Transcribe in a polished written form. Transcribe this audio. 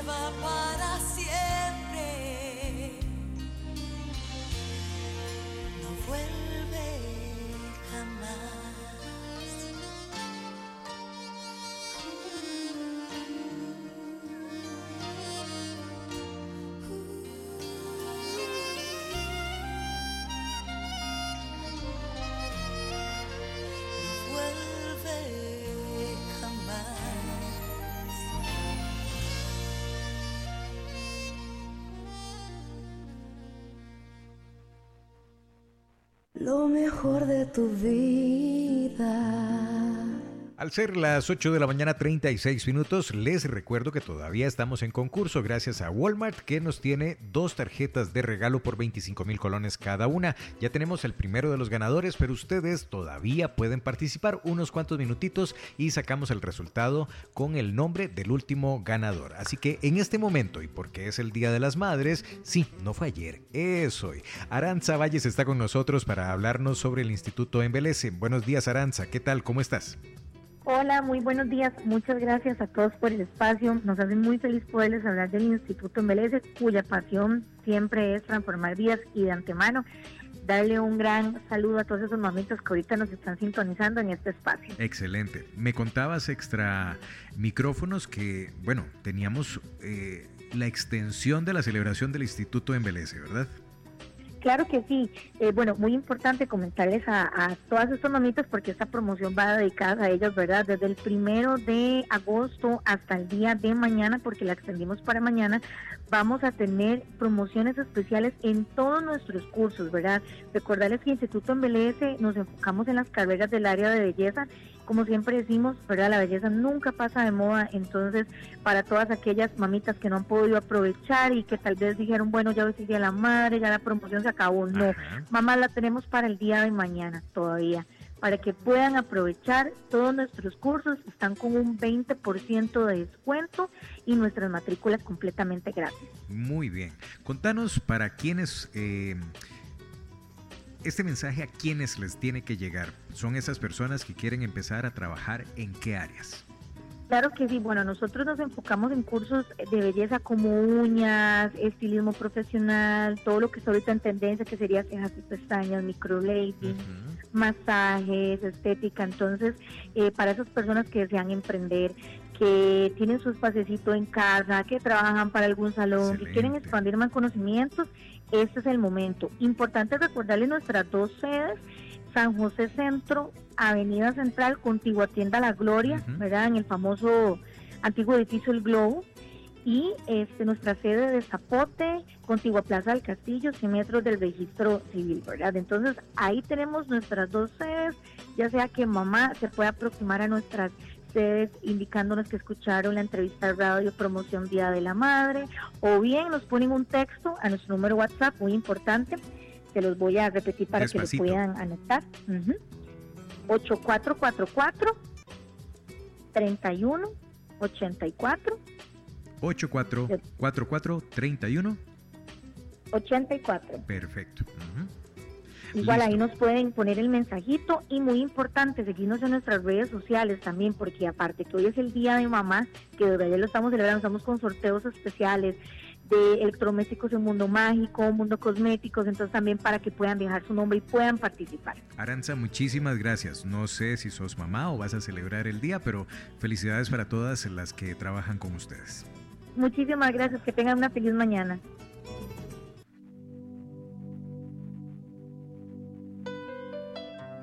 va para siempre, no vuelve jamás. No vuelve jamás. Lo mejor de tu vida. Al ser las 8 de la mañana 36 minutos, les recuerdo que todavía estamos en concurso gracias a Walmart, que nos tiene 2 tarjetas de regalo por 25,000 colones cada una. Ya tenemos el primero de los ganadores, pero ustedes todavía pueden participar unos cuantos minutitos y sacamos el resultado con el nombre del último ganador. Así que en este momento, y porque es el Día de las Madres, sí, no fue ayer, es hoy. Aranza Valles está con nosotros para hablarnos sobre el Instituto Embeleze. Buenos días, Aranza, ¿qué tal? ¿Cómo estás? Hola, muy buenos días. Muchas gracias a todos por el espacio. Nos hace muy feliz poderles hablar del Instituto Embeleze, cuya pasión siempre es transformar vidas, y de antemano darle un gran saludo a todos esos mamitos que ahorita nos están sintonizando en este espacio. Excelente. Me contabas extra micrófonos que, bueno, teníamos la extensión de la celebración del Instituto Embeleze, ¿verdad? Claro que sí. Bueno, muy importante comentarles a todas estas mamitas, porque esta promoción va dedicada a ellas, ¿verdad? Desde el 1 de agosto hasta el día de mañana, porque la extendimos para mañana, vamos a tener promociones especiales en todos nuestros cursos, ¿verdad? Recordarles que Instituto Embeleze nos enfocamos en las carreras del área de belleza. Como siempre decimos, ¿verdad? La belleza nunca pasa de moda. Entonces, para todas aquellas mamitas que no han podido aprovechar y que tal vez dijeron, bueno, ya hoy es el Día de la Madre, ya la promoción se acabó. No, mamá, la tenemos para el día de mañana todavía, para que puedan aprovechar todos nuestros cursos. Están con un 20% de descuento y nuestras matrículas completamente gratis. Muy bien. Contanos para quienes... este mensaje, ¿a quiénes les tiene que llegar? ¿Son esas personas que quieren empezar a trabajar en qué áreas? Claro que sí. Bueno, nosotros nos enfocamos en cursos de belleza como uñas, estilismo profesional, todo lo que está ahorita en tendencia, que sería cejas y pestañas, microblading, masajes, estética. Entonces, para esas personas que desean emprender, que tienen su espacecito en casa, que trabajan para algún salón, que quieren expandir más conocimientos, este es el momento. Importante recordarles nuestras 2 sedes: San José Centro, Avenida Central, contigua a Tienda La Gloria, ¿verdad? En el famoso antiguo edificio El Globo. Y nuestra sede de Zapote, contigua a Plaza del Castillo, 100 metros del registro civil, ¿verdad? Entonces, ahí tenemos nuestras 2 sedes, ya sea que mamá se pueda aproximar a nuestras sedes indicándonos que escucharon la entrevista radio promoción Día de la Madre, o bien nos ponen un texto a nuestro número WhatsApp, muy importante, se los voy a repetir para Despacito, que lo puedan anotar. 8444 31 84 8444 31 84. Perfecto. Igual Listo. ahí nos pueden poner el mensajito, y muy importante, seguirnos en nuestras redes sociales también, porque aparte que hoy es el Día de Mamá, que desde ayer lo estamos celebrando, estamos con sorteos especiales de electrodomésticos en Mundo Mágico, Mundo Cosméticos, entonces también para que puedan dejar su nombre y puedan participar. Aranza, muchísimas gracias. No sé si sos mamá o vas a celebrar el día, pero felicidades para todas las que trabajan con ustedes. Muchísimas gracias, que tengan una feliz mañana.